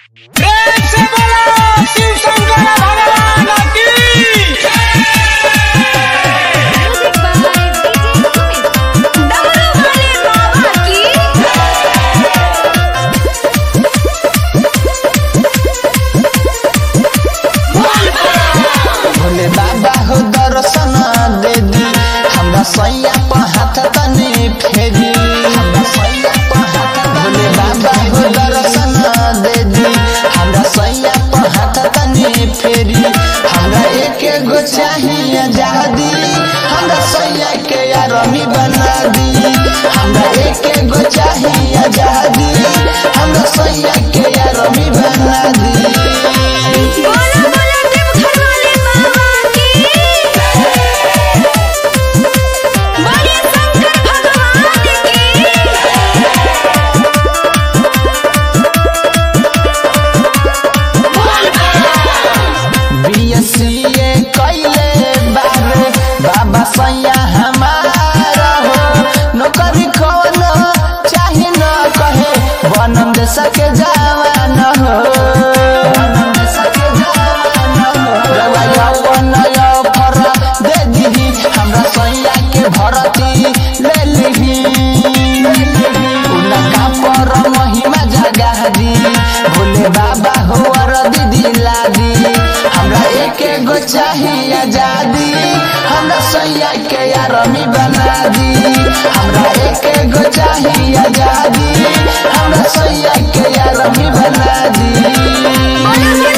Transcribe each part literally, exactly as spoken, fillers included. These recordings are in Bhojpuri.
प्रेम से बोलो शिव शंकर भगवान की। भोले बाबा हो दर्शन दे दी हमरा सैया पर हाथ तनी फेरी हमरा सैया पर हाथ भोले बाबा हो दर्शन दे दी हमरा सैया पर हाथ तनी फेरी हमरा एक गो चाहिए आजादी हमरा सैया के यारमी बना दी हमरा एक गो चाहिए आजादी हमरा सैया के यारमी बना दी। बीएससीए कैले बाबे बाबा सैया हमारा हो नौकरी कोनो चाहे न कहे बनम दे सके जवान हो बनम दे सके जवान हो रवाया अपन ऑफर दे दीही हमरा सैया के भरती ले लीही उनका पर महिमा जगा दी भोले बाबा हो और दीदी ला दी हमरा एक गो चाहिए आजादी हमरा सैया के यारमी बना दी हमरा एक गो चाहिए आजादी हमरा सैया के यारमी बना दी।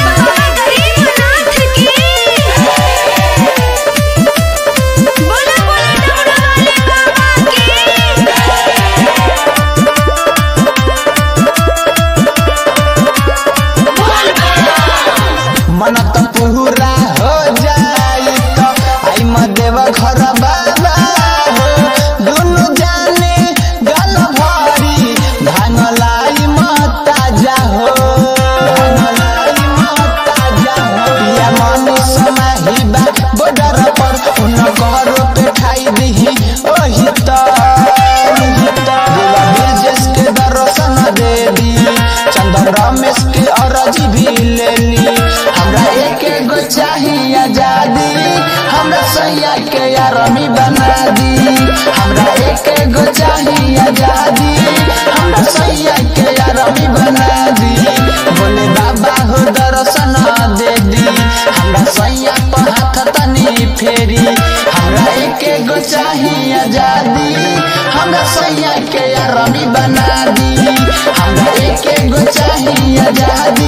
मन तो पूरा हो जाई तो आई मदेव घर बाबा हो दुनु जाने गल भरी भांगलाई मता जा हो भांगलाई मता जा हो या मन समाही बा बॉर्डर पर उन घर पे खाई दही ओही तो ओही तो देवा बिरजेश के दर्शन दे दी चंदन रमेश के अरजी भी ले ली हमरा एक गो चाहिए आजादी हमरा सैया के यारमी बना दी हमरा एक गो चाहिए आजादी हमरा सैया के यारमी बना दी भोले बाबा हो दर्शन दे दी हमरा सैया पर हाथ तनी फेरी हमरा एक गो चाहिए आजादी हमरा सैया के यारमी बना दी हमरा एक गो चाहिए आजादी।